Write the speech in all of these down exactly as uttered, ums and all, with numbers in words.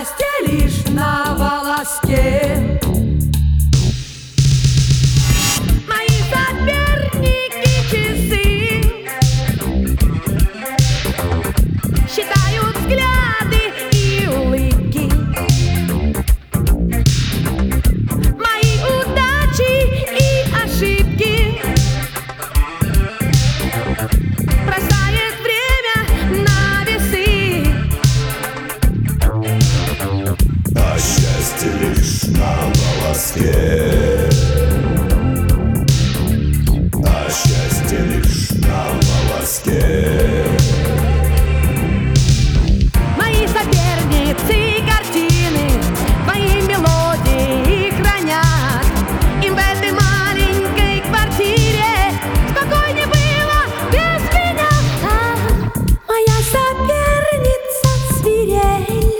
счастье лишь на волоске. Мои соперники часы считают взгляды и улыбки. Мои удачи и ошибки бросает время на весы. А счастье лишь на волоске. А счастье лишь на волоске. Мои соперницы картины, мои мелодии хранят. Им в этой маленькой квартире спокойнее было без меня. А моя соперница свирель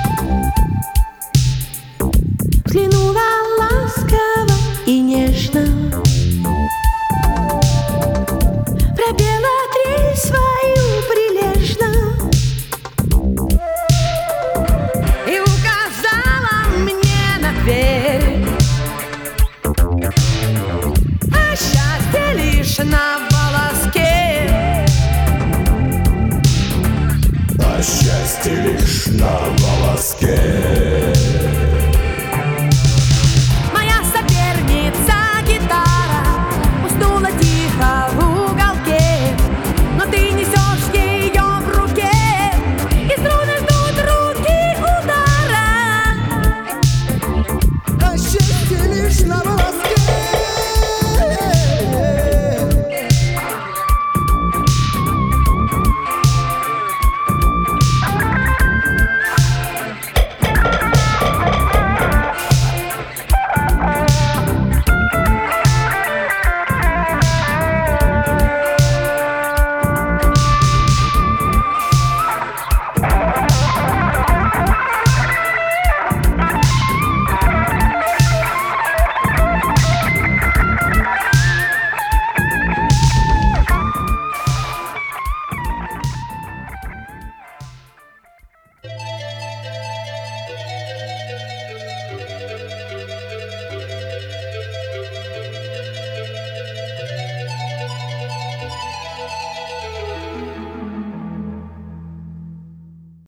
взглянула ласково и нежно, пропела трель свою прилежно и указала мне на дверь. А счастье лишь на волоске. А счастье лишь на волоске.